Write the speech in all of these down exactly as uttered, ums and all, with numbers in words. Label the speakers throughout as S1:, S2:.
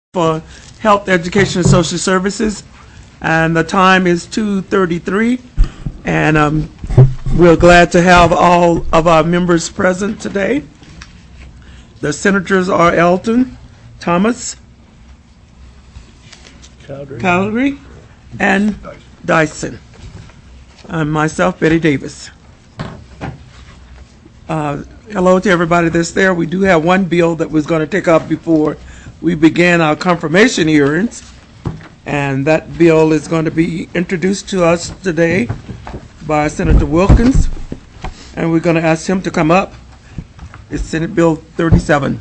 S1: for Health, Education, and Social Services, and the time is two thirty-three, and um, we're glad to have all of our members present today. The senators are Elton, Thomas, Calgary, and Dyson, and myself, Betty Davis. Uh, hello to everybody that's there. We do have one bill that we're going to take up before we began our confirmation hearings, and that bill is going to be introduced to us today by Senator Wilkins, and we're going to ask him to come up. It's Senate Bill thirty-seven.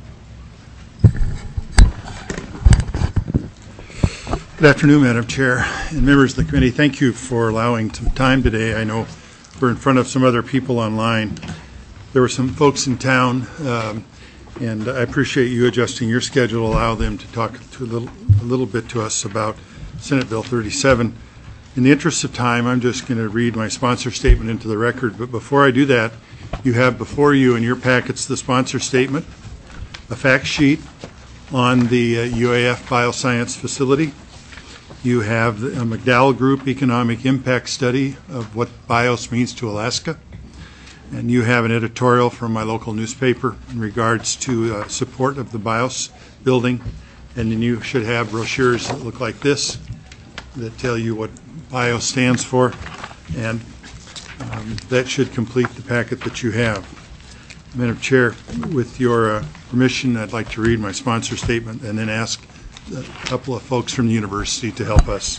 S2: Good afternoon, Madam Chair and members of the committee. Thank you for allowing some time today. I know we're in front of some other people online. There were some folks in town, um, and I appreciate you adjusting your schedule to allow them to talk to a little, a little bit to us about Senate Bill thirty-seven. In the interest of time, I'm just going to read my sponsor statement into the record. But before I do that, you have before you in your packets the sponsor statement, a fact sheet on the uh, U A F Bioscience Facility. You have the uh, McDowell Group Economic Impact Study of what BIOS means to Alaska. And you have an editorial from my local newspaper in regards to uh, support of the BIOS building. And then you should have brochures that look like this that tell you what BIOS stands for. And um, that should complete the packet that you have. Madam Chair, with your uh, permission, I'd like to read my sponsor statement and then ask a couple of folks from the university to help us.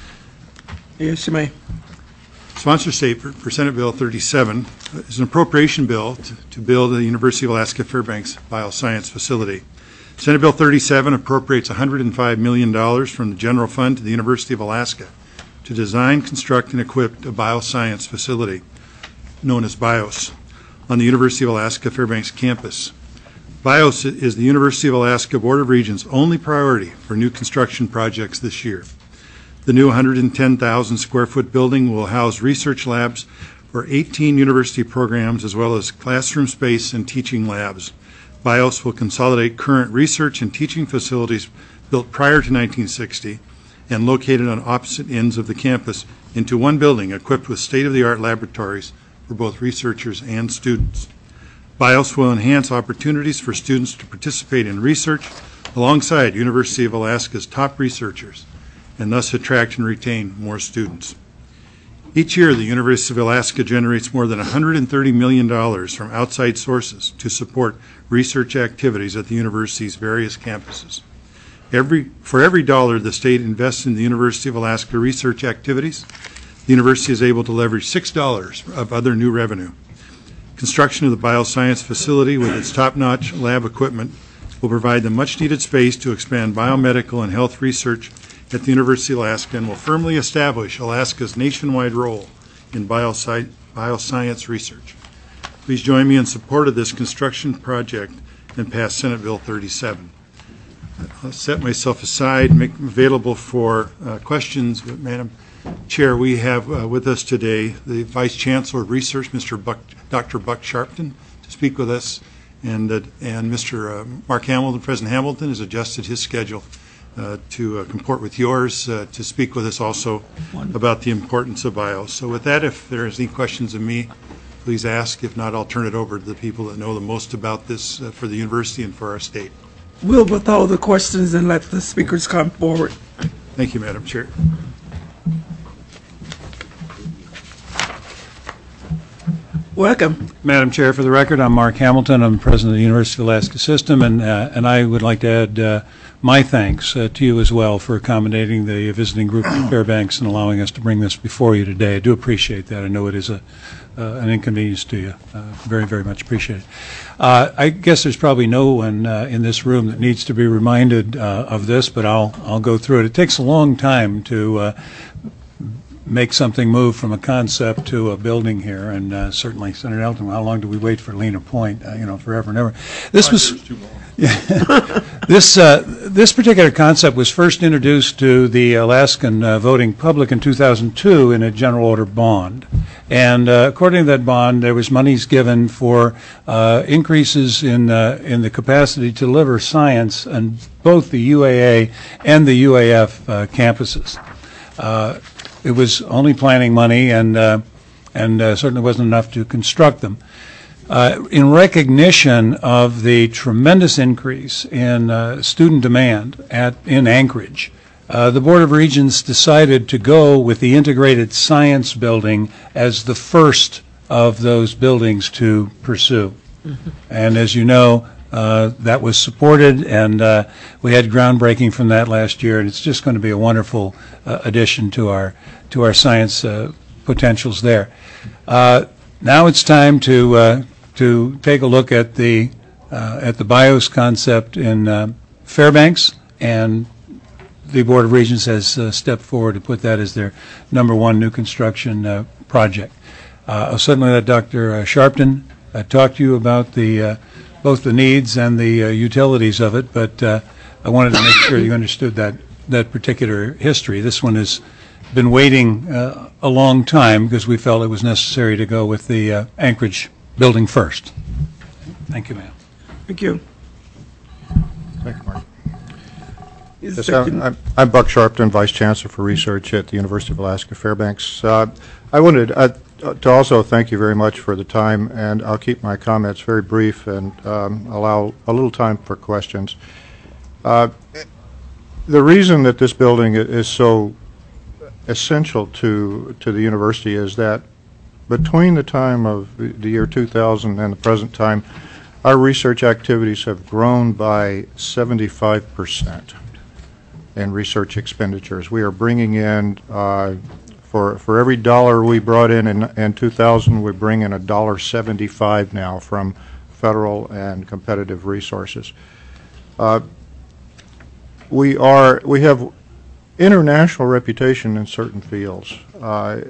S1: Yes, you may.
S2: Sponsor statement for Senate Bill thirty-seven is an appropriation bill to, to build the University of Alaska Fairbanks Bioscience Facility. Senate Bill thirty-seven appropriates one hundred five million dollars from the general fund to the University of Alaska to design, construct, and equip a bioscience facility known as BIOS on the University of Alaska Fairbanks campus. BIOS is the University of Alaska Board of Regents' only priority for new construction projects this year. The new one hundred ten thousand square foot building will house research labs for eighteen university programs as well as classroom space and teaching labs. BIOS will consolidate current research and teaching facilities built prior to nineteen sixty and located on opposite ends of the campus into one building equipped with state-of-the-art laboratories for both researchers and students. BIOS will enhance opportunities for students to participate in research alongside University of Alaska's top researchers, and thus attract and retain more students. Each year, the University of Alaska generates more than one hundred thirty million dollars from outside sources to support research activities at the university's various campuses. Every, for every dollar the state invests in the University of Alaska research activities, the university is able to leverage six dollars of other new revenue. Construction of the bioscience facility with its top-notch lab equipment will provide the much-needed space to expand biomedical and health research at the University of Alaska and will firmly establish Alaska's nationwide role in biosci bioscience research. Please join me in support of this construction project and pass Senate Bill thirty-seven. I'll set myself aside and make them available for uh, questions. But Madam Chair, we have uh, with us today the Vice Chancellor of Research, Mister Buck, Doctor Buck Sharpton, to speak with us, and uh, and Mister Uh, Mark Hamilton, President Hamilton, has adjusted his schedule Uh, to uh, comport with yours uh, to speak with us also about the importance of BIOS. So with that, if there's any questions of me, please ask. If not, I'll turn it over to the people that know the most about this uh, for the university and for our state.
S1: We'll withhold the questions and let the speakers come forward.
S2: Thank you, Madam Chair.
S1: Welcome.
S3: Madam Chair, for the record, I'm Mark Hamilton. I'm President of the University of Alaska System, and, uh, and I would like to add uh, my thanks uh, to you as well for accommodating the visiting group of Fairbanks and allowing us to bring this before you today. I do appreciate that. I know it is a, uh, an inconvenience to you. Uh, very, very much appreciated. Uh, I guess there's probably no one uh, in this room that needs to be reminded uh, of this, but I'll, I'll go through it. It takes a long time to uh, make something move from a concept to a building here, and uh, certainly, Senator Elton, how long do we wait for Lena Point? Uh, you know, forever and ever. This was, This, uh, this particular concept was first introduced to the Alaskan uh, voting public in two thousand two in a general order bond. And uh, according to that bond, there was monies given for uh, increases in, uh, in the capacity to deliver science on both the U A A and the U A F uh, campuses. Uh, it was only planning money, and, uh, and uh, certainly wasn't enough to construct them. Uh, in recognition of the tremendous increase in uh, student demand at in Anchorage, uh, the Board of Regents decided to go with the integrated science building as the first of those buildings to pursue. Mm-hmm. And as you know, uh, that was supported, and uh, we had groundbreaking from that last year, and it's just going to be a wonderful uh, addition to our to our science uh, potentials there. Uh, now it's time to uh, to take a look at the uh, at the BIOS concept in uh, Fairbanks, and the Board of Regents has uh, stepped forward to put that as their number one new construction uh, project. Uh, I'll certainly let Doctor Uh, Sharpton uh, talk to you about the uh, both the needs and the uh, utilities of it, but uh, I wanted to make sure you understood that that particular history. This one has been waiting uh, a long time because we felt it was necessary to go with the uh, Anchorage building first. Thank you, ma'am.
S1: Thank you.
S4: Thank you, Mark.
S1: Is
S4: Yes,
S1: second-
S4: I'm, I'm Buck Sharpton, Vice Chancellor for Research at the University of Alaska Fairbanks. Uh, I wanted uh, to also thank you very much for the time, and I'll keep my comments very brief and um, allow a little time for questions. Uh, the reason that this building is so essential to to the university is that between the time of the year two thousand and the present time, our research activities have grown by seventy-five percent in research expenditures. We are bringing in, uh, for for every dollar we brought in in, in two thousand, we bring in a dollar seventy-five now from federal and competitive resources. Uh, we are we have international reputation in certain fields. Uh,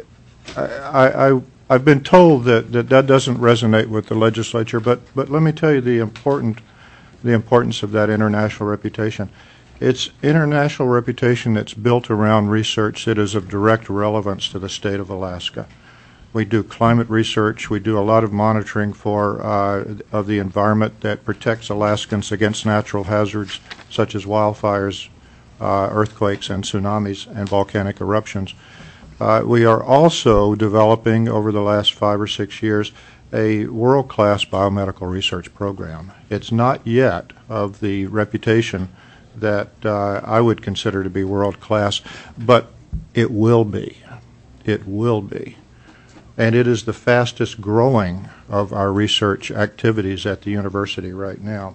S4: I, I, I've been told that, that that doesn't resonate with the legislature, but, but let me tell you the important the importance of that international reputation. It's international reputation that's built around research that is of direct relevance to the state of Alaska. We do climate research. We do a lot of monitoring for uh, of the environment that protects Alaskans against natural hazards such as wildfires, uh, earthquakes, and tsunamis and volcanic eruptions. Uh, we are also developing over the last five or six years a world-class biomedical research program. It's not yet of the reputation that uh, I would consider to be world-class, but it will be. It will be. And it is the fastest growing of our research activities at the university right now.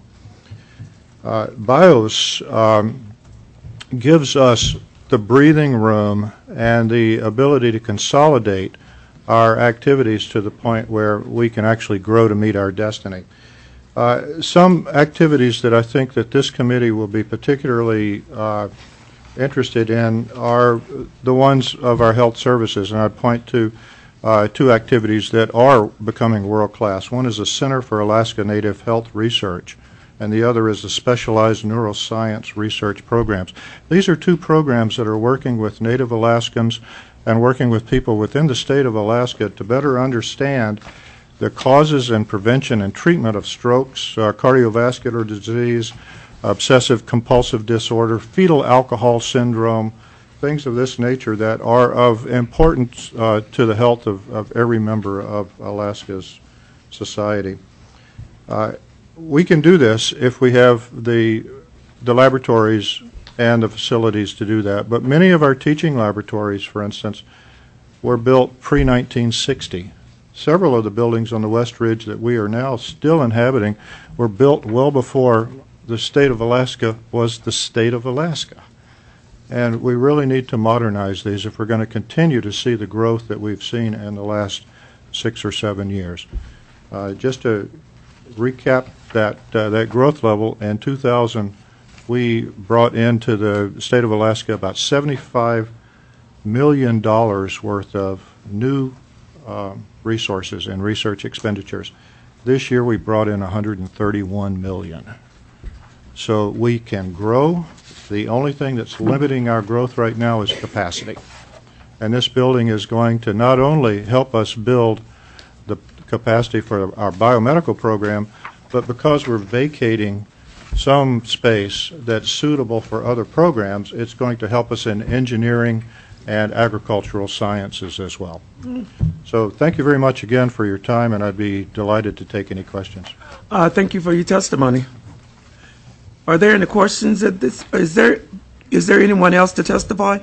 S4: Uh, BIOS um, gives us the breathing room and the ability to consolidate our activities to the point where we can actually grow to meet our destiny. Uh, some activities that I think that this committee will be particularly uh, interested in are the ones of our health services, and I'd point to uh, two activities that are becoming world-class. One is the Center for Alaska Native Health Research, and the other is the Specialized Neuroscience Research Programs. These are two programs that are working with Native Alaskans and working with people within the state of Alaska to better understand the causes and prevention and treatment of strokes, uh, cardiovascular disease, obsessive compulsive disorder, fetal alcohol syndrome, things of this nature that are of importance uh, to the health of, of every member of Alaska's society. Uh, we can do this if we have the, the laboratories and the facilities to do that, but many of our teaching laboratories, for instance, were built pre nineteen sixty. Several of the buildings on the West Ridge that we are now still inhabiting were built well before the state of Alaska was the state of Alaska. And we really need to modernize these if we're going to continue to see the growth that we've seen in the last six or seven years. Uh, just to recap that, uh, that growth level, in two thousand, we brought into the state of Alaska about seventy-five million dollars worth of new um, resources and research expenditures. This year we brought in one hundred thirty-one million dollars. so we can grow. The only thing that's limiting our growth right now is capacity. And this building is going to not only help us build the capacity for our biomedical program, but because we're vacating some space that's suitable for other programs, it's going to help us in engineering and agricultural sciences as well. So thank you very much again for your time, and I'd be delighted to take any questions.
S1: Uh, thank you for your testimony. Are there any questions at this? Is there is there anyone else to testify?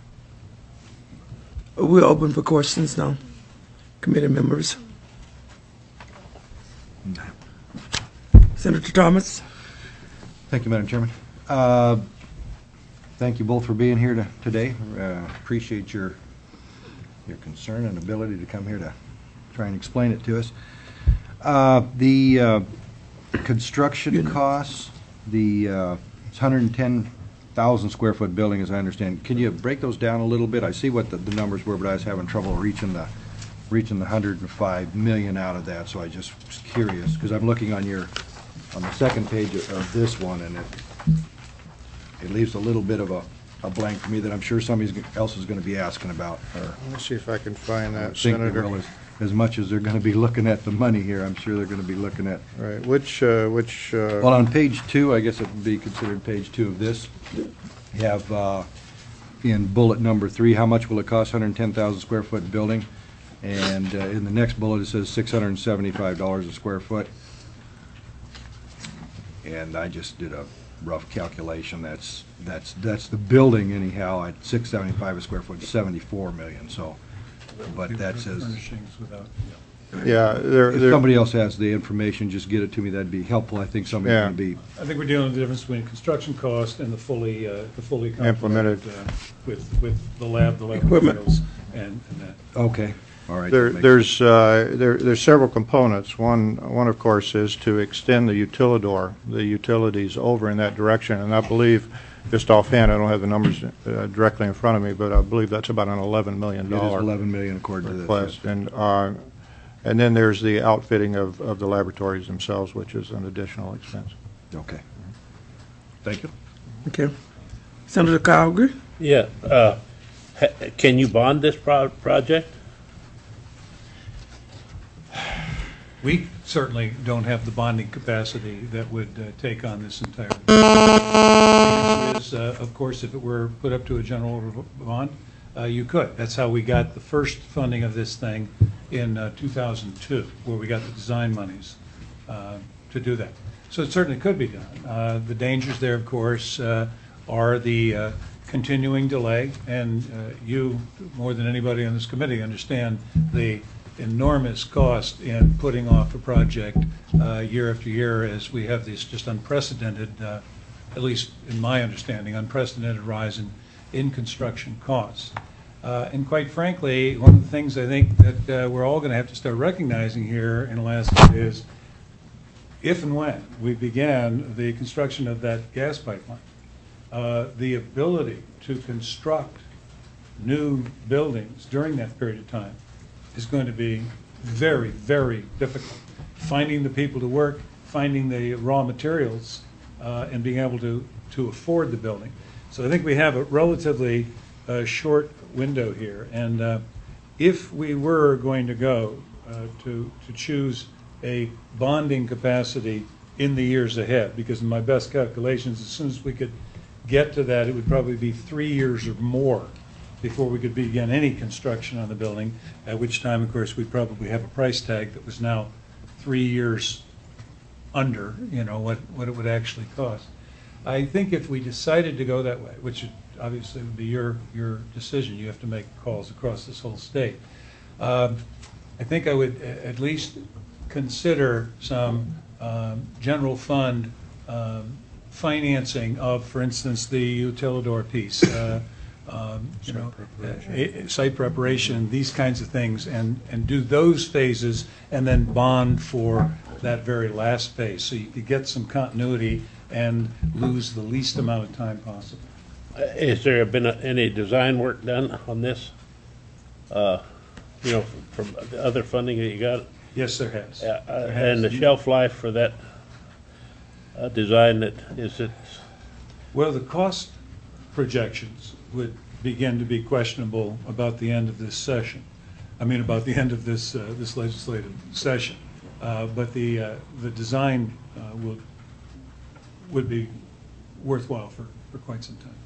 S1: We're open for questions now, committee members. Senator Thomas.
S5: Thank you, Madam Chairman. Uh, thank you both for being here to, today. Uh, appreciate your your concern and ability to come here to try and explain it to us. Uh, the uh, construction costs, the uh, it's one hundred ten thousand square foot building, as I understand. Can you break those down a little bit? I see what the, the numbers were, but I was having trouble reaching the reaching the one hundred five million out of that. So I just was curious because I'm looking on your on the second page of, of this one, and it it leaves a little bit of a, a blank for me that I'm sure somebody else is going to be asking about. Or
S4: Let me see if I can find that,
S5: think they
S4: Senator.
S5: will, as, as much as they're going to be looking at the money here, I'm sure they're going to be looking at.
S4: Right, which, uh, which, uh,
S5: Well, on page two, I guess it would be considered page two of this, you have uh, in bullet number three, how much will it cost, one hundred ten thousand square foot building? And uh, in the next bullet, it says six hundred seventy-five dollars a square foot. And I just did a rough calculation. That's that's that's the building anyhow at six seventy-five a square foot, seventy-four million. So, but that says
S3: Furnishings without, yeah.
S4: yeah, there,
S5: if
S4: there,
S5: somebody else has the information, just get it to me. That'd be helpful. I think somebody's
S4: Yeah.
S5: going to be.
S3: I think we're dealing with the difference between construction cost and the fully, uh, the fully
S4: Implemented.
S3: complemented, uh, with, with the lab, the lab
S1: Equipment.
S3: materials, and, and that.
S5: Okay. All right.
S4: there,
S5: that makes
S4: there's, uh, there, there's several components. One, one, of course, is to extend the utilidor, the utilities over in that direction. And I believe, just offhand, I don't have the numbers uh, directly in front of me, but I believe that's about an eleven million
S5: It is
S4: dollar
S5: eleven million according to this.
S4: request. And, uh, and then there's the outfitting of, of the laboratories themselves, which is an additional expense.
S5: yes. Okay. Thank you.
S1: Okay. Senator Calgary.
S6: Yeah, uh, ha- can you bond this pro- project?
S3: We certainly don't have the bonding capacity that would uh, take on this entire. The answer is, uh, of course, if it were put up to a general order bond, uh, you could. That's how we got the first funding of this thing in uh, two thousand two, where we got the design monies uh, to do that. So it certainly could be done. Uh, The dangers there, of course, uh, are the uh, continuing delay, and uh, you, more than anybody on this committee, understand the enormous cost in putting off a project uh, year after year, as we have this just unprecedented, uh, at least in my understanding, unprecedented rise in, in construction costs. Uh, and quite frankly, one of the things I think that uh, we're all going to have to start recognizing here in Alaska is if and when we began the construction of that gas pipeline, uh, the ability to construct new buildings during that period of time is going to be very, very difficult. Finding the people to work, finding the raw materials, uh, and being able to, to afford the building. So I think we have a relatively uh, short window here. And uh, if we were going to go uh, to, to choose a bonding capacity in the years ahead, because in my best calculations, as soon as we could get to that, it would probably be three years or more before we could begin any construction on the building, at which time, of course, we'd probably have a price tag that was now three years under, you know, what, what it would actually cost. I think if we decided to go that way, which obviously would be your, your decision, you have to make calls across this whole state, um, I think I would at least consider some um, general fund um, financing of, for instance, the utilidor piece, uh, Um, you know, uh, site preparation, these kinds of things, and, and do those phases, and then bond for that very last phase, so you could get some continuity and lose the least amount of time possible.
S6: Uh, Has there been a- any design work done on this? Uh, You know, from from the other funding that you got?
S3: Yes, there has.
S6: Uh, uh,
S3: There has.
S6: And the shelf life for that a design that is it?
S3: Well, the cost projections would begin to be questionable about the end of this session. I mean, about the end of this uh, this legislative session. Uh, but the uh, the design uh, would would be worthwhile for, for quite some time.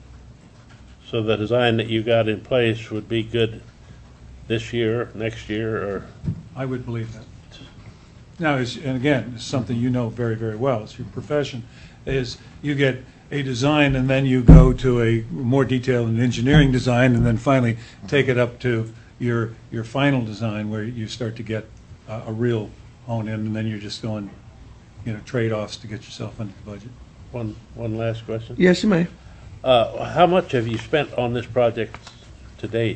S6: So the design that you got in place would be good this year, next year, or?
S3: I would believe that. Now, as, and again, it's something you know very, very well. It's your profession. Is you get a design and then you go to a more detailed engineering design and then finally take it up to your your final design where you start to get uh, a real hone in, and then you're just going, you know, trade-offs to get yourself under the budget.
S6: One one last question.
S1: Yes, you may.
S6: Uh, how much have you spent on this project to date?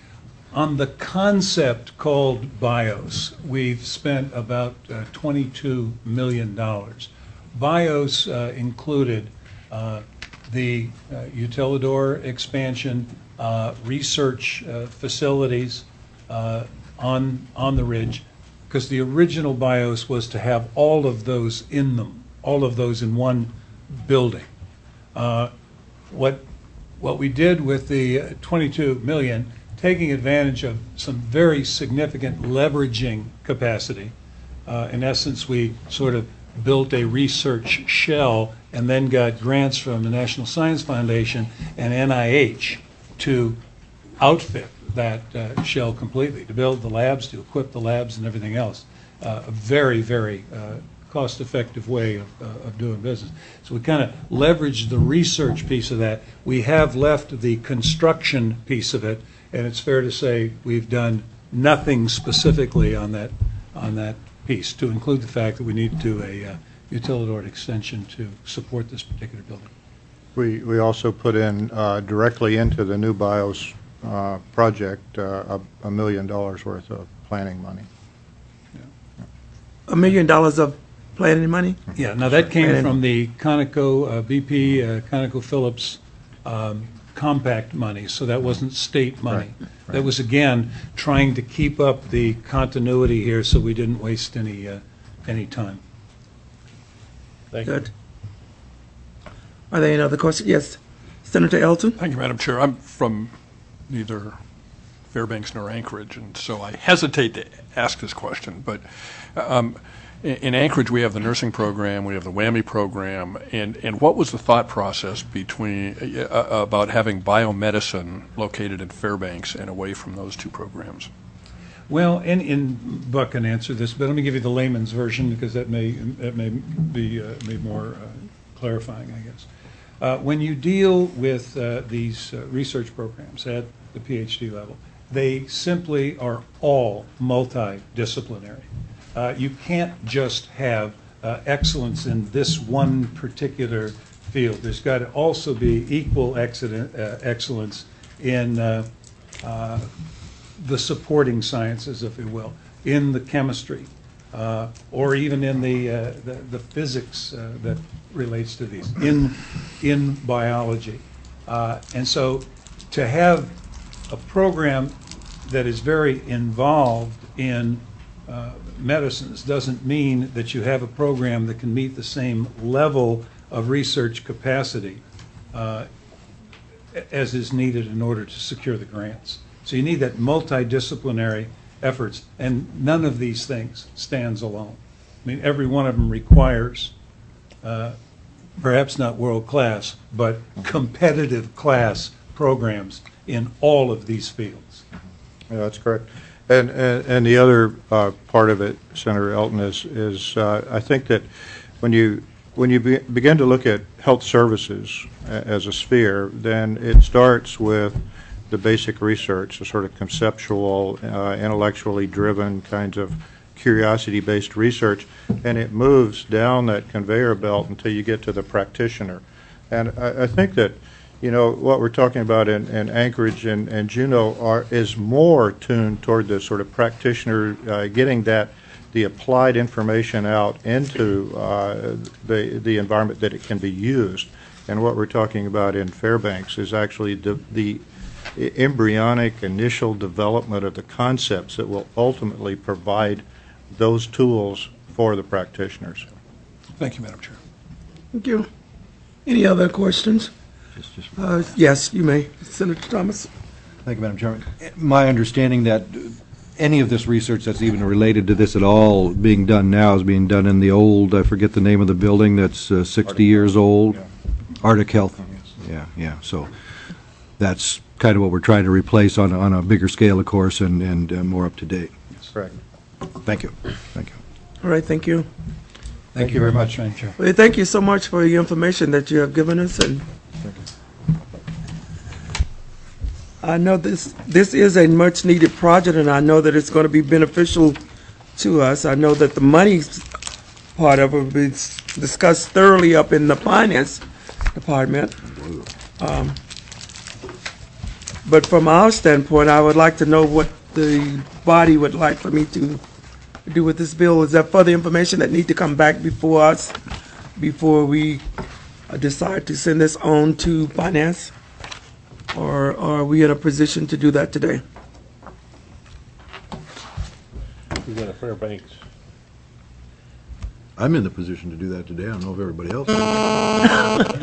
S3: On the concept called BIOS, we've spent about uh, twenty-two million dollars. BIOS uh, included uh, the uh, Utilidor expansion, uh, research uh, facilities uh, on, on the ridge, because the original BIOS was to have all of those in them, all of those in one building. Uh, what, what we did with the uh, twenty-two million, taking advantage of some very significant leveraging capacity. Uh, in essence, we sort of built a research shell and then got grants from the National Science Foundation and N I H to outfit that uh, shell completely, to build the labs, to equip the labs and everything else. Uh, a very, very uh, cost-effective way of, uh, of doing business. So we kind of leveraged the research piece of that. We have left the construction piece of it, and it's fair to say we've done nothing specifically on that on that piece, to include the fact that we need to do a uh, Utilidor extension to support this particular building.
S4: We, we also put in uh, directly into the new BIOS uh, project uh, a, a million dollars worth of planning money.
S1: A million dollars of planning money?
S3: Yeah, now that came
S1: And-
S3: from the Conoco, uh, B P, uh, ConocoPhillips um, compact money, so that wasn't state money.
S4: Right,
S3: That was, again, trying to keep up the continuity here so we didn't waste any, uh, any time.
S6: Thank you.
S1: Good. Are there any other questions? Yes, Senator Elton?
S7: Thank you, Madam Chair. I'm from neither Fairbanks nor Anchorage, and so I hesitate to ask this question. But um, in, in Anchorage, we have the nursing program, we have the WWAMI program, and, and what was the thought process between uh, about having biomedicine located in Fairbanks and away from those two programs?
S3: Well, and, and Buck can answer this, but let me give you the layman's version because that may that may be uh, be more uh, clarifying, I guess. Uh, when you deal with uh, these uh, research programs at the PhD level, they simply are all multidisciplinary. Uh, you can't just have uh, excellence in this one particular field. There's got to also be equal excellence, uh, excellence in uh, uh, the supporting sciences, if you will, in the chemistry, uh, or even in the, uh, the, the physics uh, that relates to these, in, in biology. Uh, and so to have a program that is very involved in uh, medicines doesn't mean that you have a program that can meet the same level of research capacity uh, as is needed in order to secure the grants. So you need that multidisciplinary efforts, and none of these things stands alone. I mean, every one of them requires, uh, perhaps not world class, but competitive class programs in all of these fields.
S4: Yeah, that's correct. And, and, and the other uh, part of it, Senator Elton, is, is uh, I think that when you, when you be, begin to look at health services a, as a sphere, then it starts with the basic research, the sort of conceptual, uh, intellectually driven kinds of curiosity-based research, and it moves down that conveyor belt until you get to the practitioner. And I, I think that, you know, what we're talking about in, in Anchorage and, and Juneau are, is more tuned toward the sort of practitioner, uh, getting that, the applied information out into uh, the, the environment that it can be used. And what we're talking about in Fairbanks is actually the, the embryonic initial development of the concepts that will ultimately provide those tools for the practitioners.
S7: Thank you, Madam Chair.
S1: Thank you. Any other questions?
S5: Just- just-
S1: Uh, Yes, you may. Senator Thomas?
S5: Thank you, Madam Chairman. My understanding that any of this research that's even related to this at all being done now is being done in the old, I forget the name of the building that's uh, sixty years old? Arctic Health. Yeah, yeah. So that's kind of what we're trying to replace on, a- on a bigger scale, of course, and, and uh, more up to date.
S4: Correct.
S5: Thank you. Thank you.
S1: All right, thank you.
S5: Thank you very much.
S3: Madam Chair.
S1: Well, thank you so much for the information that you have given us, and I know this, this is a much-needed project, and I know that it's going to be beneficial to us. I know that the money part of it will be s- discussed thoroughly up in the finance department. Um, But from our standpoint, I would like to know what the body would like for me to do with this bill. Is there further information that need to come back before us, before we uh, decide to send this on to finance? Or are we in a position to do that today?
S6: We got a Fairbanks.
S5: I'm in the position to do that today. I don't know if everybody else is.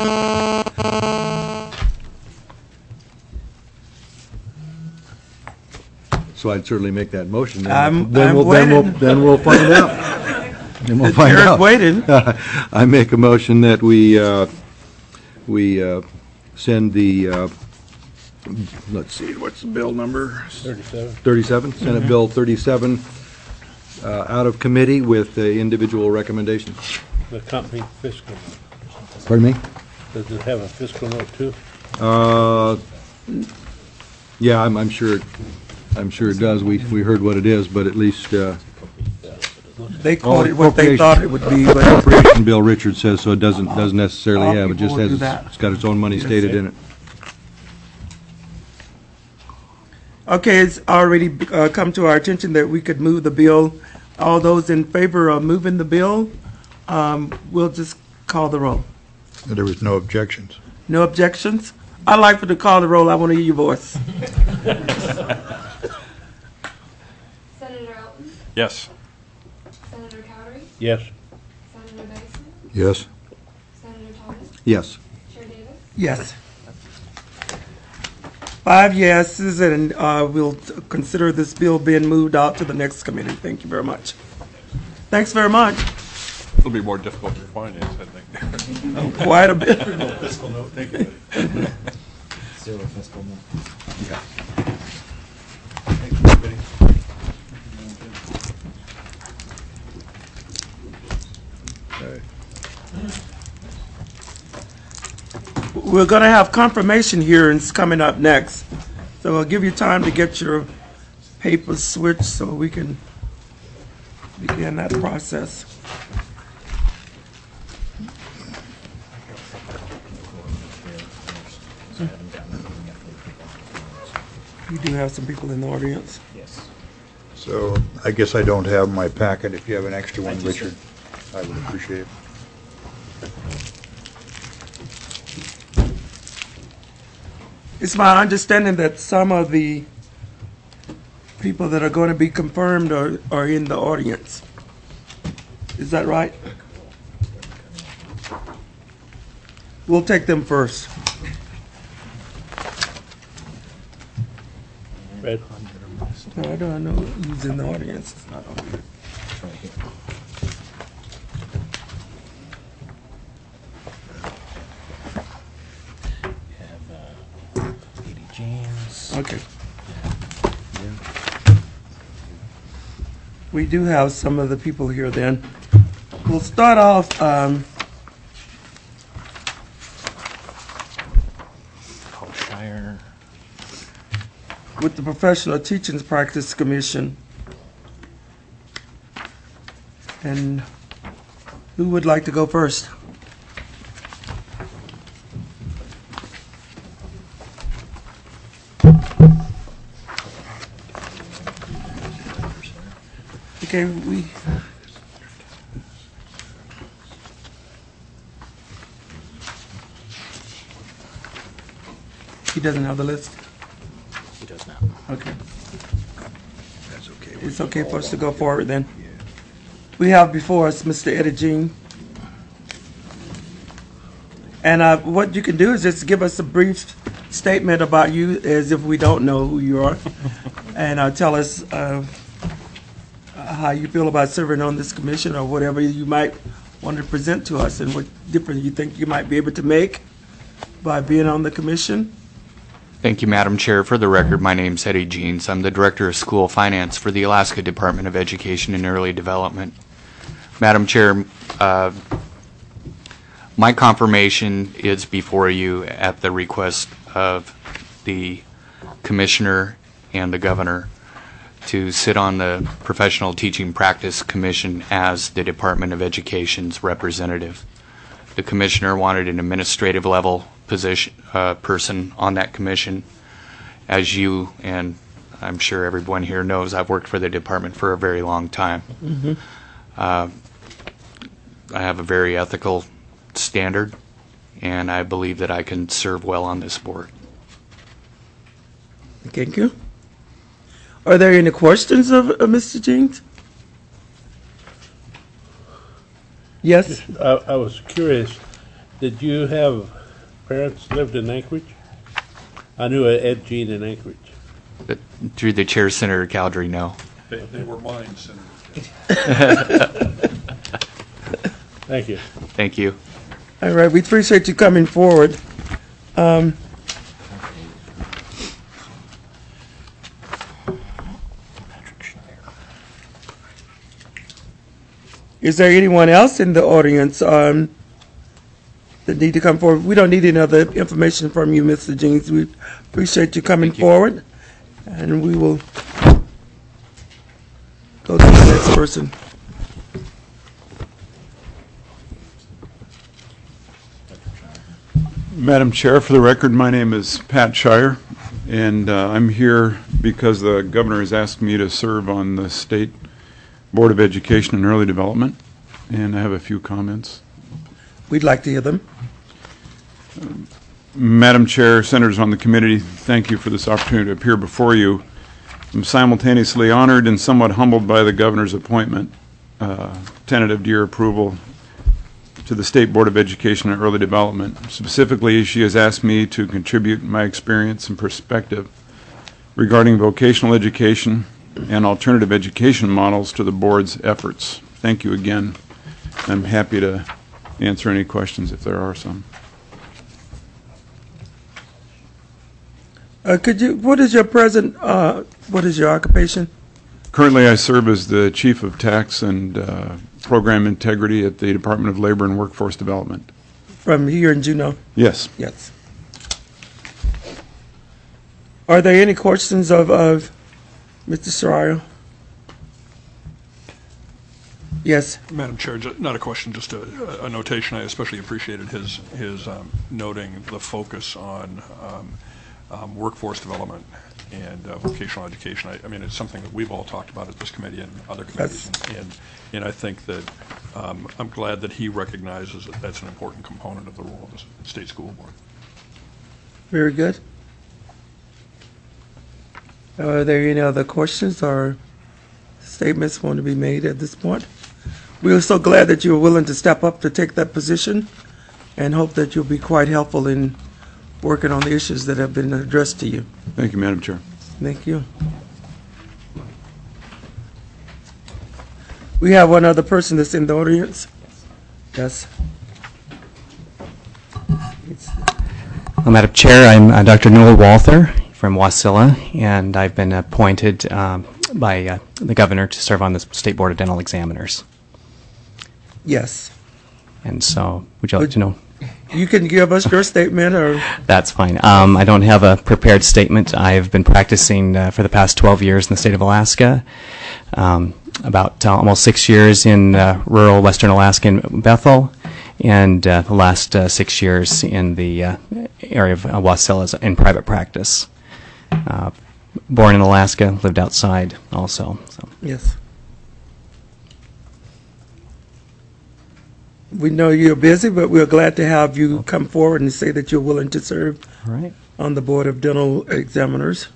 S5: So I'd certainly make that motion. Then
S1: I'm-
S5: then
S1: I'm
S5: we'll- then we'll-
S1: waiting.
S5: Then we'll find out. Then we'll find
S1: Eric
S5: out.
S1: waiting.
S5: I make a motion that we, uh, we uh, send the, uh, let's see, what's the bill number?
S6: Thirty-seven.
S5: thirty-seven, Senate Bill thirty-seven, uh, out of committee with uh, individual recommendations.
S6: The company fiscal.
S5: Pardon me?
S6: Does it have a fiscal note too?
S5: Uh, Yeah, I'm, I'm sure, I'm sure it does. We, we heard what it is, but at least, uh,
S1: They quoted what they
S5: appropriation.
S1: thought it would be, but
S5: appropriation bill, Richard says, so it doesn't, doesn't necessarily
S1: All
S5: have, it just
S1: people will
S5: has,
S1: do that.
S5: it's got its own money stated in it.
S1: okay, it's already uh, come to our attention that we could move the bill. All those in favor of moving the bill, um, we'll just call the roll.
S8: There was no objections.
S1: No objections? I'd like for to call the roll. I want to hear your voice.
S9: Senator Elton,
S7: Yes.
S9: Senator Cowdery,
S6: Yes.
S9: Senator Dyson,
S8: Yes?
S9: Senator Thomas,
S5: Yes.
S9: Chair Davis.
S1: Yes. Five yeses, and uh, we'll t- consider this bill being moved out to the next committee. Thank you very much. Thanks very much.
S7: It'll be more difficult to finance, I think.
S1: Quite a bit.
S2: Fiscal note, thank you.
S10: Zero fiscal note.
S1: We're going to have confirmation hearings coming up next, so I'll give you time to get your papers switched so we can begin that process. You do have some people in the audience.
S10: Yes.
S8: So I guess I don't have my packet. If you have an extra one, Richard, I would appreciate it.
S1: It's my understanding that some of the people that are going to be confirmed are, are in the audience. Is that right? We'll take them first.
S6: Red.
S1: No, I don't know who's in the audience.
S10: Have uh, Lady James.
S1: Okay. We do have some of the people here then. We'll start off, um,
S10: Paul Shire.
S1: with the Professional Teaching Practice Commission. And who would like to go first? Okay, we. He doesn't have the list?
S10: He does not.
S1: Okay.
S5: That's okay.
S1: It's okay for us to go forward then. We have before us Mister Eddie Jean. And uh, what you can do is just give us a brief statement about you as if we don't know who you are. And uh, tell us uh, how you feel about serving on this commission or whatever you might want to present to us and what difference you think you might be able to make by being on the commission.
S11: Thank you, Madam Chair. For the record, my name's Eddie Jeans. I'm the Director of School Finance for the Alaska Department of Education and Early Development. Madam Chair, uh, my confirmation is before you at the request of the Commissioner and the Governor to sit on the Professional Teaching Practice Commission as the Department of Education's representative. The Commissioner wanted an administrative level position uh, person on that commission. As you and I'm sure everyone here knows, I've worked for the department for a very long time. Mm-hmm. uh, I have a very ethical standard, and I believe that I can serve well on this board.
S1: Thank you. Are there any questions of, of Mister Jeans? Yes?
S6: I, I was curious, did you have parents lived in Anchorage? I knew Ed Jean in Anchorage.
S11: But through the chair, Senator Cowdery, no.
S7: They, they were mine, Senator.
S6: Thank you.
S11: Thank you.
S1: All right, we appreciate you coming forward. Um, is there anyone else in the audience um, that need to come forward? We don't need any other information from you, Mister Jeans. We appreciate you coming
S11: Thank you.
S1: forward, and we will go to the next person.
S12: Madam Chair, for the record, my name is Pat Shire, and uh, I'm here because the governor has asked me to serve on the State Board of Education and Early Development, and I have a few comments.
S1: We'd like to hear them.
S12: Madam Chair, senators on the committee, thank you for this opportunity to appear before you. I'm simultaneously honored and somewhat humbled by the governor's appointment, uh, tentative to your approval, to the State Board of Education and Early Development. Specifically, she has asked me to contribute my experience and perspective regarding vocational education and alternative education models to the board's efforts. Thank you again. I'm happy to answer any questions if there are some.
S1: Uh, could you? What is your present? Uh, what is your occupation?
S12: Currently, I serve as the Chief of Tax and uh, Program Integrity at the Department of Labor and Workforce Development.
S1: From here in Juneau?
S12: Yes.
S1: Yes. Are there any questions of, of Mister Sarayo? Yes.
S7: Madam Chair, ju- not a question, just a, a notation. I especially appreciated his, his um, noting the focus on um, um, workforce development and uh, vocational education. I, I mean, it's something that we've all talked about at this committee and other committees. And, and, and I think that um, I'm glad that he recognizes that that's an important component of the role of the state school board.
S1: Very good. Are there any other questions or statements want to be made at this point? We are so glad that you were willing to step up to take that position and hope that you'll be quite helpful in working on the issues that have been addressed to you.
S12: Thank you, Madam Chair.
S1: Thank you. We have one other person that's in the audience. Yes.
S13: Well, Madam Chair, I'm uh, Doctor Newell Walther from Wasilla, and I've been appointed um, by uh, the governor to serve on the State Board of Dental Examiners.
S1: Yes.
S13: And so, would you like to know?
S1: You can give us your statement, or
S13: That's fine. Um, I don't have a prepared statement. I've been practicing uh, for the past twelve years in the state of Alaska, um, about uh, almost six years in uh, rural western Alaska in Bethel, and uh, the last uh, six years in the uh, area of uh, Wasilla in private practice. Uh, born in Alaska, lived outside also. So.
S1: Yes. We know you're busy, but we're glad to have you come forward and say that you're willing to serve
S13: All right.
S1: on the Board of Dental Examiners.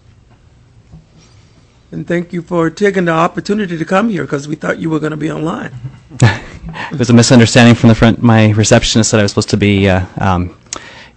S1: And thank you for taking the opportunity to come here, because we thought you were going to be online.
S13: It was a misunderstanding from the front. My receptionist said I was supposed to be uh, um,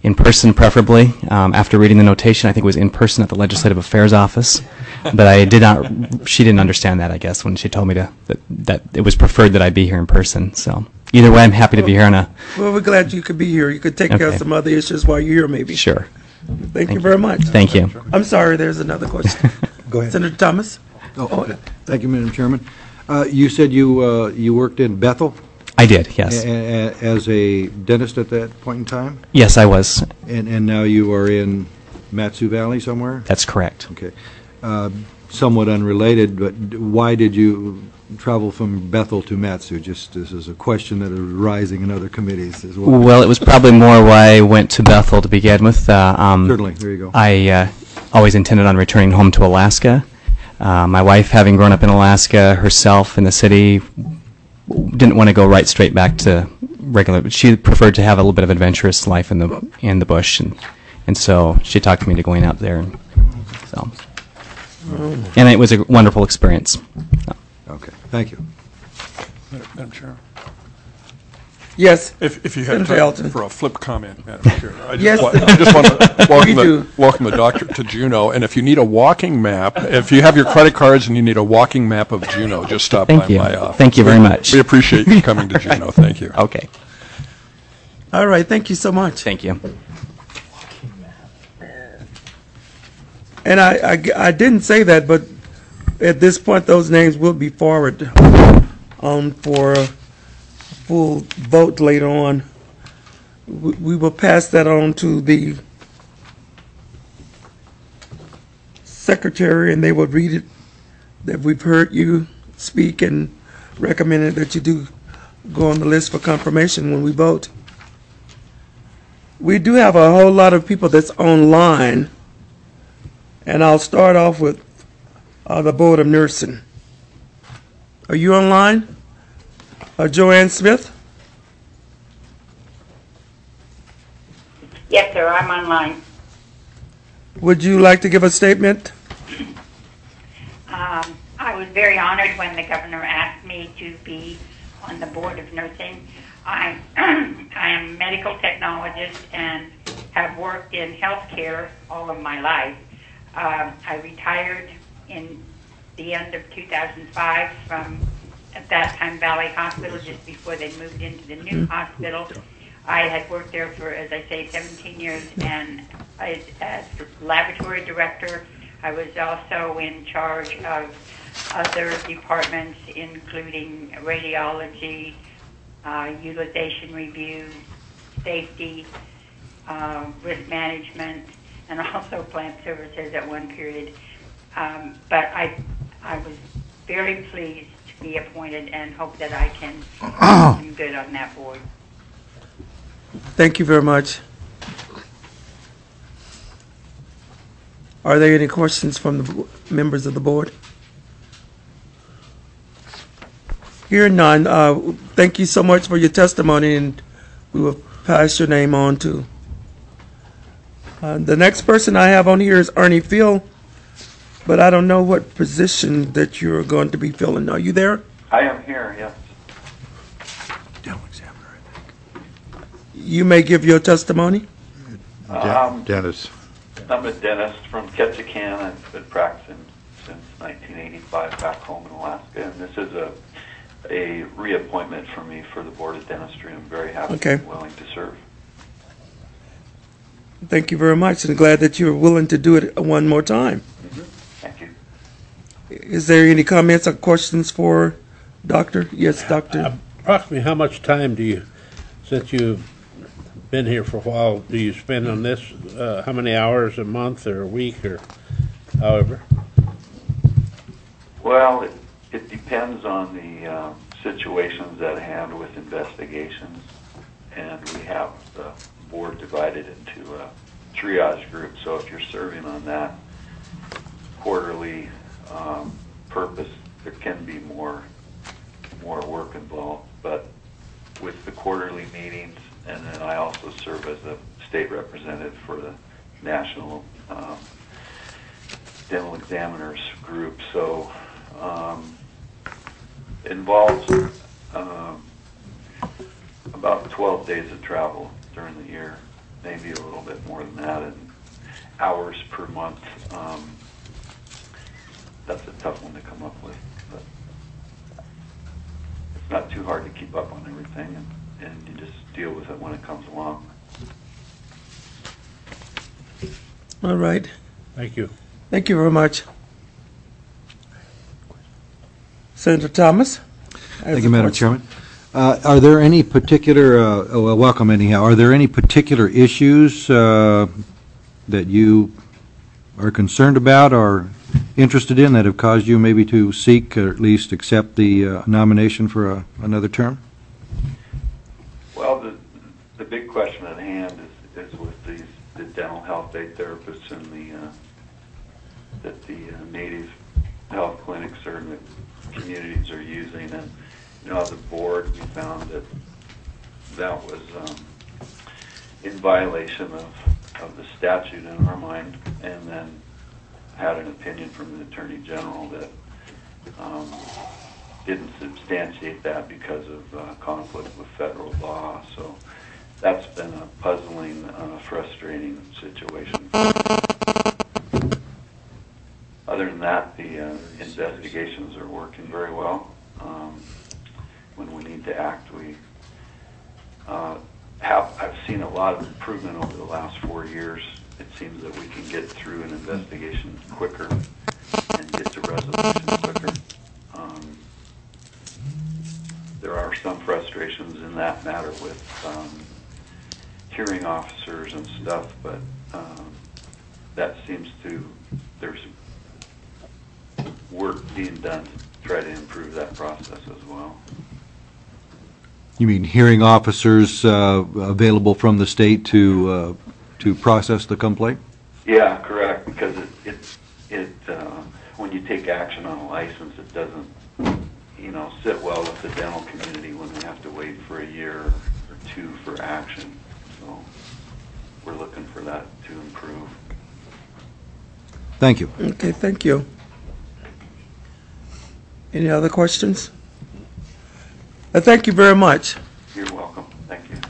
S13: in person preferably. Um, after reading the notation, I think it was in person at the Legislative Affairs Office. But I did not, she didn't understand that, I guess, when she told me to that, that it was preferred that I be here in person. So either way, I'm happy to be here on a...
S1: Well, we're glad you could be here. You could take care of
S13: Okay.
S1: some other issues while you're here, maybe.
S13: Sure.
S1: Thank,
S13: Thank
S1: you
S13: you.
S1: very much.
S13: Thank you.
S1: I'm sorry, there's another question.
S5: Go ahead.
S1: Senator Thomas?
S5: Oh, okay. Thank you, Madam Chairman. Uh, You said you, uh, you worked in Bethel?
S13: I did, yes.
S5: a- a- As a dentist at that point in time?
S13: Yes, I was.
S5: And, and now you are in Matsu Valley somewhere?
S13: That's correct.
S5: Okay. Uh, Somewhat unrelated, but d- why did you travel from Bethel to Matsu? Just this is a question that is rising in other committees as well.
S13: Well, it was probably more why I went to Bethel to begin with. Uh, um,
S5: Certainly, there you go.
S13: I uh, always intended on returning home to Alaska. Uh, my wife, having grown up in Alaska herself in the city, didn't want to go right straight back to regular. She preferred to have a little bit of adventurous life in the in the bush, and and so she talked me into going out there. And so, and it was a wonderful experience.
S5: Okay, thank you.
S7: Madam Chair.
S1: Yes.
S7: If, if you had
S1: Senator
S7: time
S1: Elton.
S7: for a flip comment, Madam Chair. I just,
S1: Yes.
S7: wa- I just want to welcome
S1: We do.
S7: the, welcome the doctor to Juneau. And if you need a walking map, if you have your credit cards and you need a walking map of Juneau, just stop
S13: Thank
S7: by
S13: you.
S7: my office.
S13: Thank you very much.
S7: We appreciate you coming to Juneau. Thank you.
S13: Okay.
S1: All right, thank you so much.
S13: Thank you.
S1: And I, I, I didn't say that, but at this point, those names will be forwarded on for a full vote later on. We, we will pass that on to the secretary, and they will read it, that we've heard you speak and recommended that you do go on the list for confirmation when we vote. We do have a whole lot of people that's online. And I'll start off with uh, the Board of Nursing. Are you online? Uh, Joanne Smith?
S14: Yes, sir, I'm online.
S1: Would you like to give a statement?
S14: Um, I was very honored when the governor asked me to be on the Board of Nursing. I, I am a medical technologist and have worked in healthcare all of my life. Um, I retired in the end of two thousand five from, at that time, Valley Hospital, just before they moved into the new hospital. I had worked there for, as I say, seventeen years, and I, as laboratory director, I was also in charge of other departments, including radiology, uh, utilization review, safety, uh, risk management, and also plant services at one period. Um, but I, I was very pleased to be appointed and hope that I can do good on that board.
S1: Thank you very much. Are there any questions from the bo- members of the board? Hearing none, uh, thank you so much for your testimony, and we will pass your name on to. Uh, the next person I have on here is Ernie Field, but I don't know what position that you're going to be filling. Are you there?
S15: I am here, yes.
S1: You may give your testimony.
S15: Um,
S8: Dennis.
S15: I'm a dentist from Ketchikan. I've been practicing since nineteen eighty-five back home in Alaska, and this is a a reappointment for me for the Board of Dentistry. I'm very happy
S1: Okay.
S15: and willing to serve.
S1: Thank you very much, and glad that you're willing to do it one more time.
S15: Thank you.
S1: Is there any comments or questions for Doctor? Yes, Doctor.
S6: Approximately how much time do you, since you've been here for a while, do you spend on this? Uh, how many hours a month or a week or however?
S15: Well, it, it depends on the um, situations at hand with investigations, and we have the board divided into a triage group. So if you're serving on that quarterly um, purpose, there can be more more work involved. But with the quarterly meetings, and then I also serve as a state representative for the National um, Dental Examiners Group. So um, it involves um, about twelve days of travel during the year, maybe a little bit more than that, and hours per month. Um, that's a tough one to come up with, but it's not too hard to keep up on everything, and, and you just deal with it when it comes along.
S1: All right.
S6: Thank you.
S1: Thank you very much. Senator Thomas?
S5: Thank you, Madam Chairman. Uh, Are there any particular, uh, oh, well, welcome anyhow, are there any particular issues uh, that you are concerned about or interested in that have caused you maybe to seek or at least accept the uh, nomination for a, another term?
S15: Well, the the big question at hand is, is with these the dental health aid therapists and the uh, that the uh, native health clinics or the communities are using, and you know, as a board, we found that that was um, in violation of of the statute in our mind, and then had an opinion from the Attorney General that um, didn't substantiate that because of uh, conflict with federal law. So that's been a puzzling, uh, frustrating situation. Other than that, the uh, investigations are working very well. Um, when we need to act, we uh, have, I've seen a lot of improvement over the last four years. It seems that we can get through an investigation quicker and get to resolution quicker. Um, there are some frustrations in that matter with um, hearing officers and stuff, but um, that seems to, there's work being done to try to improve that process as well.
S5: You mean hearing officers uh, available from the state to uh, to process the complaint?
S15: Yeah, correct. Because it it, it uh, when you take action on a license, it doesn't you know sit well with the dental community when we have to wait for a year or two for action. So we're looking for that to improve.
S5: Thank you.
S1: Okay, thank you. Any other questions? Uh, thank you very much.
S15: You're welcome. Thank you.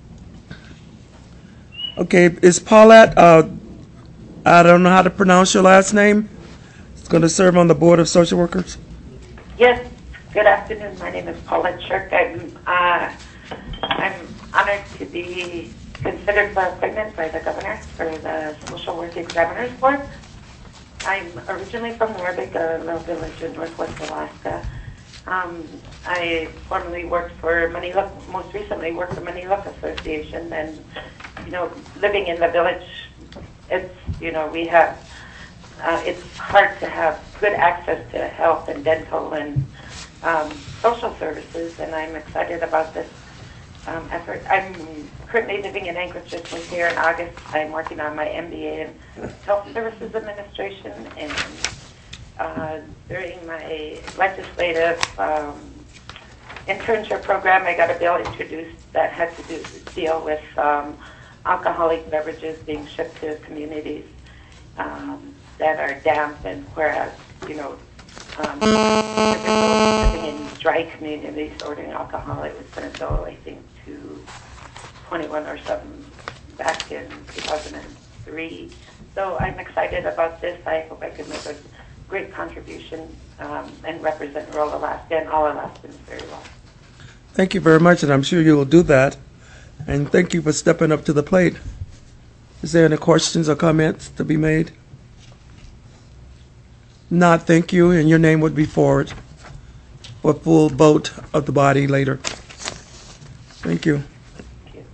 S1: Okay, is Paulette, uh, I don't know how to pronounce your last name, is going to serve on the Board of Social Workers?
S16: Yes, good afternoon. My name is Paulette Shirk. I'm, uh, I'm honored to be considered for appointment by the governor for the Social Work Examiners Board. I'm originally from Norbig, a little village in northwest Alaska. Um, I formerly worked for Manila, most recently worked for Manila Association, and, you know, living in the village, it's, you know, we have, uh, it's hard to have good access to health and dental and um, social services, and I'm excited about this um, effort. I'm currently living in Anchorage, just moved here in August. I'm working on my M B A in Health Services Administration, and Uh, during my legislative um, internship program, I got a bill introduced that had to do deal with um, alcoholic beverages being shipped to communities um, that are damp, and whereas, you know, um, living in dry communities ordering alcohol, it was going to go, I think, to twenty-one or something back in two thousand three. So I'm excited about this. I hope I can make a great contribution um, and represent rural Alaska and all Alaskans very well.
S1: Thank you very much, and I'm sure you will do that. And thank you for stepping up to the plate. Is there any questions or comments to be made? Not, thank you, and your name would be forward for full vote of the body later. Thank you.
S16: Thank you.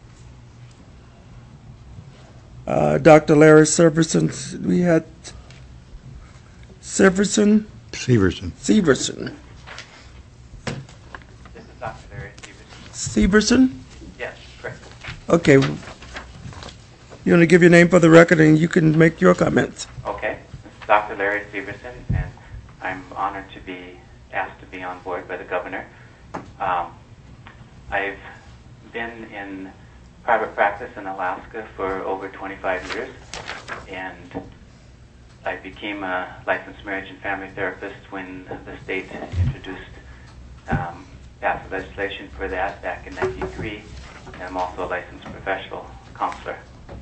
S1: Uh, Doctor Larry Severson, we had Severson?
S8: Severson.
S1: Severson.
S17: This is Doctor Larry Severson.
S1: Severson?
S17: Yes, correct.
S1: Okay. You want to give your name for the record, and you can make your comments.
S17: Okay. This is Doctor Larry Severson, and I'm honored to be asked to be on board by the governor. Um, I've been in private practice in Alaska for over twenty-five years, and I became a licensed marriage and family therapist when the state introduced um, passed legislation for that back in ninety-three, and I'm also a licensed professional counselor.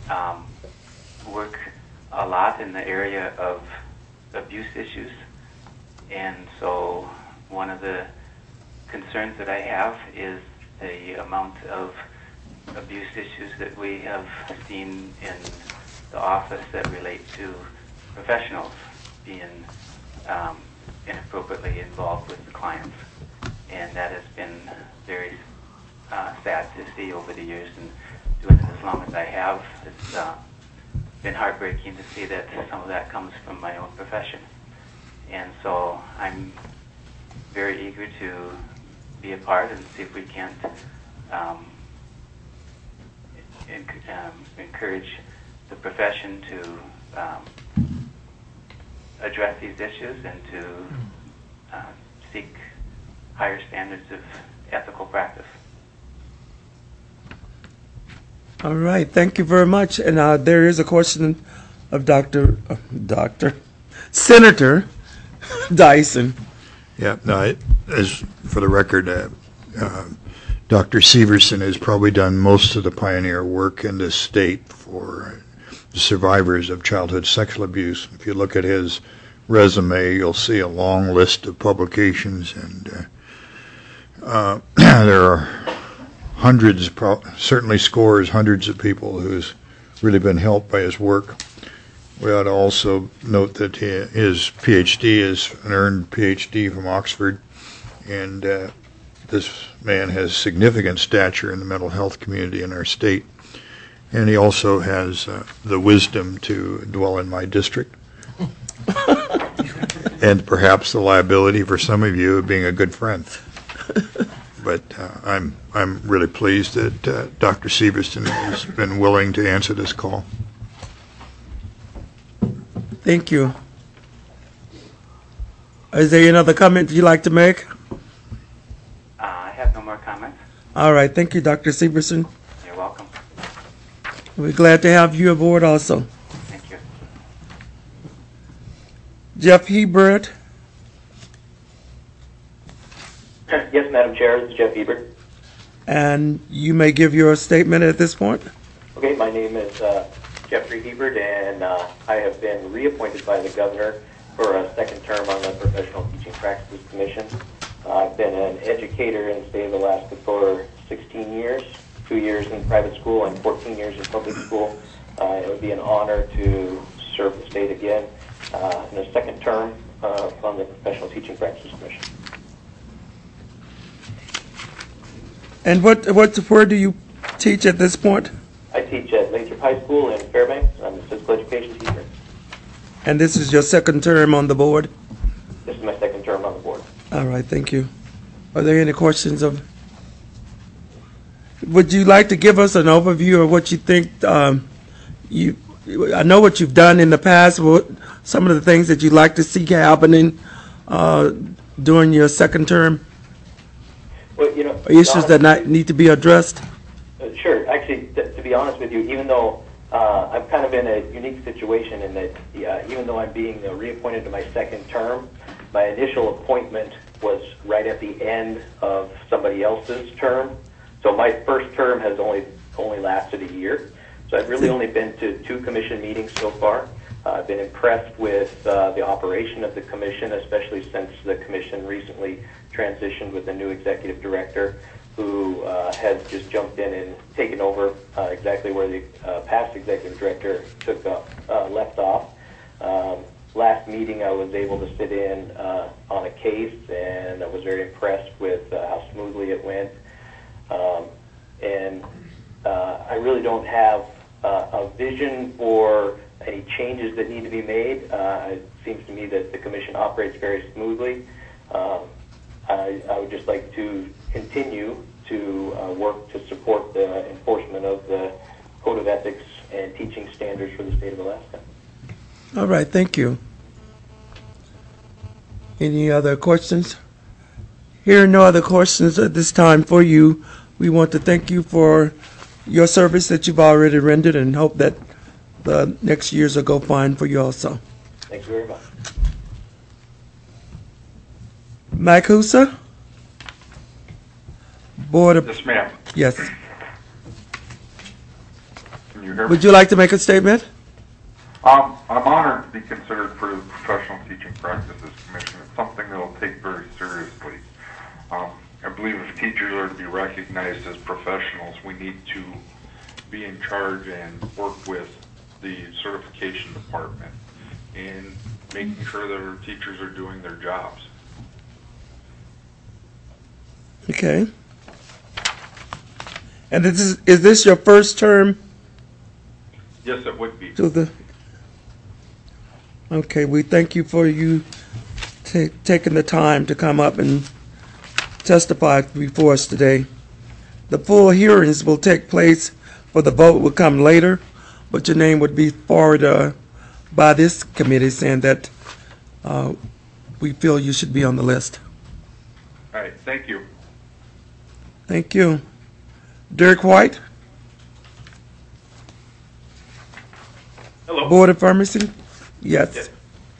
S17: um, work a lot in the area of abuse issues. And so one of the concerns that I have is the amount of abuse issues that we have seen in the office that relate to professionals being um, inappropriately involved with the clients. And that has been very uh, sad to see over the years, and doing it as long as I have, it's uh, been heartbreaking to see that some of that comes from my own profession. And so I'm very eager to be a part and see if we can't um, enc- um, encourage the profession to um, address these issues and to uh, seek higher standards of ethical practice.
S1: All right, thank you very much. And uh, there is a question of Doctor Uh, Doctor Senator Dyson.
S8: Yeah, no, I, as for the record, uh, uh, Doctor Severson has probably done most of the pioneer work in this state for the survivors of childhood sexual abuse. If you look at his resume, you'll see a long list of publications, and uh, uh, there are hundreds, pro- certainly scores, hundreds of people who's really been helped by his work. We ought to also note that he, his P H D is an earned P H D from Oxford, and uh, this man has significant stature in the mental health community in our state. And he also has uh, the wisdom to dwell in my district, and perhaps the liability for some of you of being a good friend. But uh, I'm I'm really pleased that uh, Doctor Severson has been willing to answer this call.
S1: Thank you. Is there any other comment you'd like to make?
S17: Uh, I have no more comments.
S1: All right, thank you, Doctor Severson.
S17: You're welcome.
S1: We're glad to have you aboard also.
S17: Thank you.
S1: Jeff Hebert.
S18: Yes, Madam Chair, this is Jeff Hebert.
S1: And you may give your statement at this point.
S18: Okay, my name is uh, Jeffrey Hebert, and uh, I have been reappointed by the governor for a second term on the Professional Teaching Practices Commission. Uh, I've been an educator in the state of Alaska for sixteen years, two years in private school and fourteen years in public school. Uh, it would be an honor to serve the state again uh, in a second term uh, on the Professional Teaching Practices Commission.
S1: And what what where do you teach at this point?
S18: I teach at Lathrop High School in Fairbanks. I'm a physical education teacher.
S1: And this is your second term on the board?
S18: This is my second term on the board.
S1: All right, thank you. Are there any questions of? Would you like to give us an overview of what you think um, you? I know what you've done in the past. What some of the things that you'd like to see happening uh, during your second term?
S18: Well, you know,
S1: Issues that not, need to be addressed?
S18: Uh, sure. Actually, th- to be honest with you, even though uh, I'm kind of in a unique situation in that uh, even though I'm being uh, reappointed to my second term, my initial appointment was right at the end of somebody else's term. So my first term has only only lasted a year. So I've really only been to two commission meetings so far. Uh, I've been impressed with uh, the operation of the commission, especially since the commission recently transitioned with a new executive director who uh, has just jumped in and taken over uh, exactly where the uh, past executive director took up, uh, left off. Um, last meeting I was able to sit in uh, on a case, and I was very impressed with uh, how smoothly it went. Um, and uh, I really don't have uh, a vision for any changes that need to be made. Uh, it seems to me that the commission operates very smoothly. Um, I, I would just like to continue to uh, work to support the enforcement of the Code of Ethics and teaching standards for the state of Alaska.
S1: All right, thank you. Any other questions? Hearing no other questions at this time for you, we want to thank you for your service that you've already rendered and hope that the next years will go fine for you also.
S18: Thank you very much.
S1: Mike Husa? Board of...
S19: Yes, ma'am.
S1: Yes.
S19: Can you hear me?
S1: Would you like to make a statement?
S19: Um, I'm honored to be considered for the Professional Teaching Practices Commission. It's something that I'll take very seriously. Um, I believe if teachers are to be recognized as professionals, we need to be in charge and work with the certification department in making sure that our teachers are doing their jobs.
S1: Okay. And is this, is this your first term
S19: Yes, it would be.
S1: to the? Okay, we thank you for you ta- taking the time to come up and testify before us today. The full hearings will take place, for the vote will come later, but your name would be forwarded uh, by this committee saying that uh, we feel you should be on the list.
S19: All right, thank you.
S1: Thank you. Derek White?
S20: Hello.
S1: Board of Pharmacy? Yes.
S20: Yes.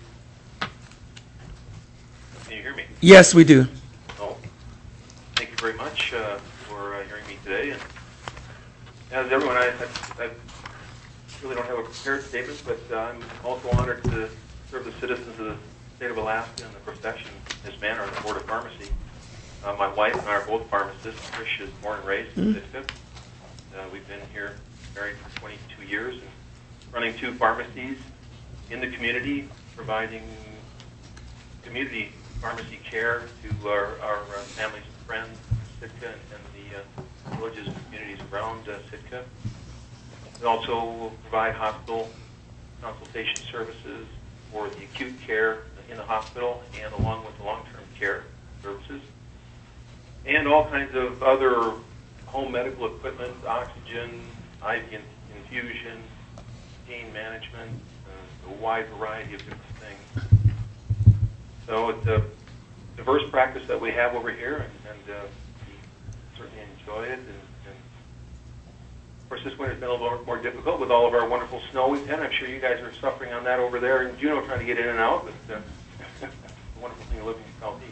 S20: Can you hear me?
S1: Yes, we do.
S20: Oh, thank you very much uh, for uh, hearing me today. And as everyone, I, I, I really don't have a prepared statement, but uh, I'm also honored to serve the citizens of the state of Alaska in the profession in this manner on the Board of Pharmacy. Uh, my wife and I are both pharmacists. Trish is born and raised in Sitka. Uh, we've been here married for twenty-two years and running two pharmacies in the community, providing community pharmacy care to our, our uh, families and friends in Sitka and, and the uh, villages and communities around uh, Sitka. We also provide hospital consultation services for the acute care in the hospital and along with the long-term care services. And all kinds of other home medical equipment, oxygen, I V infusion, pain management, uh, a wide variety of different things. So it's a diverse practice that we have over here, and, and uh, we certainly enjoy it. And, and of course, this winter's been a little more difficult with all of our wonderful snow we've had. I'm sure you guys are suffering on that over there in Juneau, trying to get in and out, but uh, it's a wonderful thing to live in the Southeast.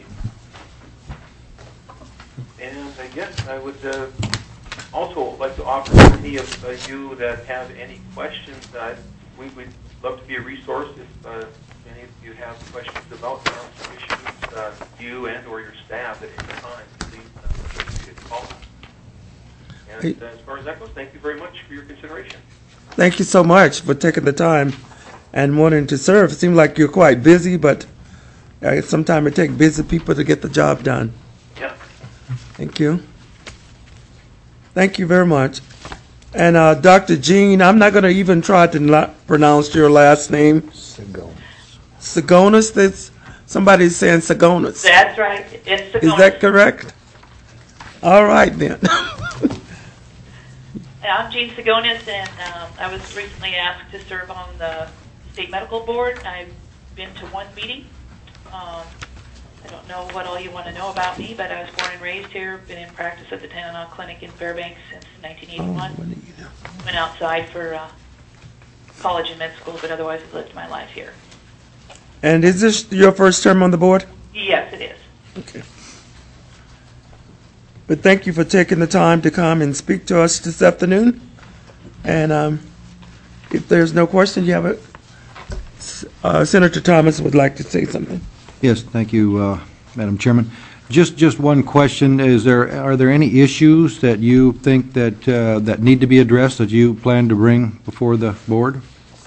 S20: And I guess I would uh, also like to offer to any of uh, you that have any questions, uh, we, we'd love to be a resource if uh, any of you have questions about some issues, uh, you and or your staff at any time, please uh, feel free to call. And uh, as far as that goes, thank you very much for your consideration.
S1: Thank you so much for taking the time and wanting to serve. It seems like you're quite busy, but uh, sometimes it takes busy people to get the job done.
S20: Yeah.
S1: Thank you. Thank you very much. And uh, Doctor Jean, I'm not going to even try to not pronounce your last name.
S8: Sigonis.
S1: Sigonis? That's, somebody's saying Sigonis.
S21: That's right. It's Sigonis.
S1: Is that correct? All right, then.
S21: I'm Jean Sigonis, and um, I was recently asked to serve on the State Medical Board. I've been to one meeting. Um, I don't know what all you want to know about me, but I was born and raised here, been in practice at the Tanana Clinic in Fairbanks since nineteen eighty-one. Oh, went outside for uh, college and med school, but otherwise I've lived my life here.
S1: And is this your first term on the board?
S21: Yes, it is.
S1: Okay. But thank you for taking the time to come and speak to us this afternoon. And um, if there's no question, you have a, uh, Senator Thomas would like to say something.
S5: Yes, thank you, uh, Madam Chairman. Just just one question: Is there are there any issues that you think that uh, that need to be addressed that you plan to bring before the board?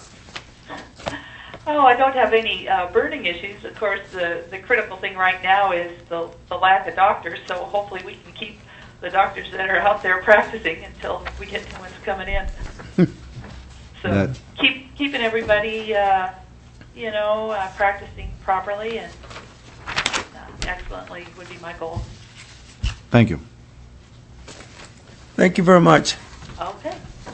S21: Oh, I don't have any uh, burning issues. Of course, the, the critical thing right now is the, the lack of doctors, so hopefully we can keep the doctors that are out there practicing until we get new ones coming in. So
S5: That-
S21: keep keeping everybody, uh, you know, uh, practicing properly and uh, excellently would be my goal.
S5: Thank you.
S1: Thank you very much.
S21: Okay.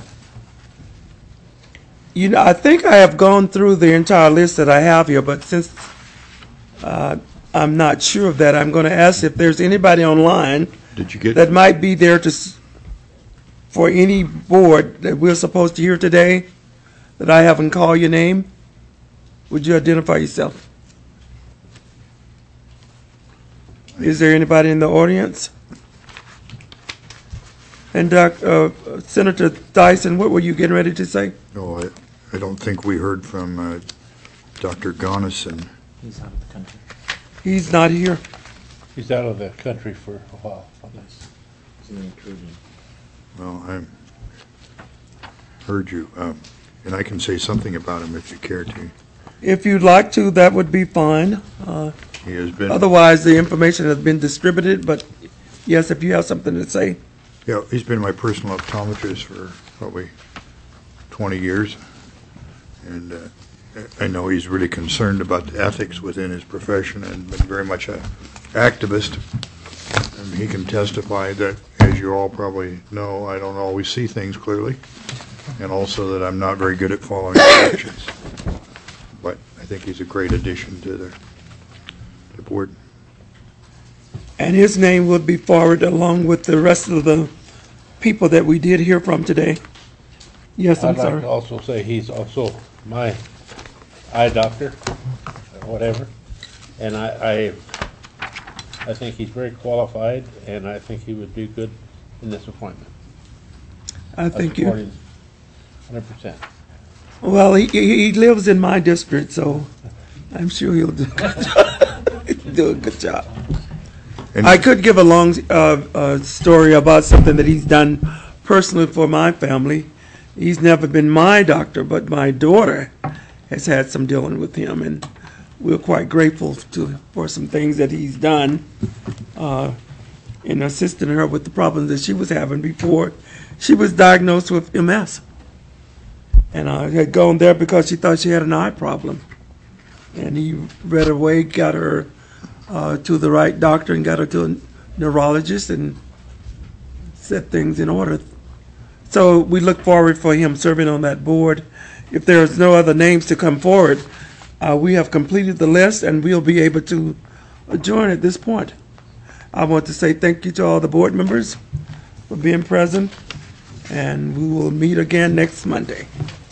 S1: You know, I think I have gone through the entire list that I have here, but since uh, I'm not sure of that, I'm going to ask if there's anybody online
S8: Did you get
S1: that might be there to s- for any board that we're supposed to hear today that I haven't called your name. Would you identify yourself? Is there anybody in the audience? And Doc, uh, Senator Dyson, what were you getting ready to say?
S8: No, I, I don't think we heard from uh, Doctor Gonison.
S10: He's out of the country.
S1: He's not here.
S6: He's out of the country for a while.
S10: He's in the Caribbean.
S8: Well, I heard you, um, and I can say something about him if you care to.
S1: If you'd like to, that would be fine. Uh,
S8: He has been.
S1: Otherwise, the information has been distributed, but yes, if you have something to say.
S8: Yeah, he's been my personal optometrist for probably twenty years, and uh, I know he's really concerned about the ethics within his profession and been very much an activist. And he can testify that, as you all probably know, I don't always see things clearly, and also that I'm not very good at following directions. But I think he's a great addition to the, the board.
S1: And his name will be forwarded along with the rest of the people that we did hear from today. Yes, I'm
S6: I'd like
S1: sorry.
S6: to also say he's also my eye doctor, or whatever, and I, I, I think he's very qualified, and I think he would do good in this appointment.
S1: I thank you.
S6: Hundred percent.
S1: Well, he, he he lives in my district, so I'm sure he'll do, do a good job.
S8: And
S1: I could give a long uh, uh, story about something that he's done personally for my family. He's never been my doctor, but my daughter has had some dealing with him, and we're quite grateful to for some things that he's done uh, in assisting her with the problems that she was having before she was diagnosed with M S. And I had gone there because she thought she had an eye problem. And he right away got her uh, to the right doctor and got her to a neurologist and set things in order. So we look forward for him serving on that board. If there's no other names to come forward, uh, we have completed the list and we'll be able to adjourn at this point. I want to say thank you to all the board members for being present, and we will meet again next Monday.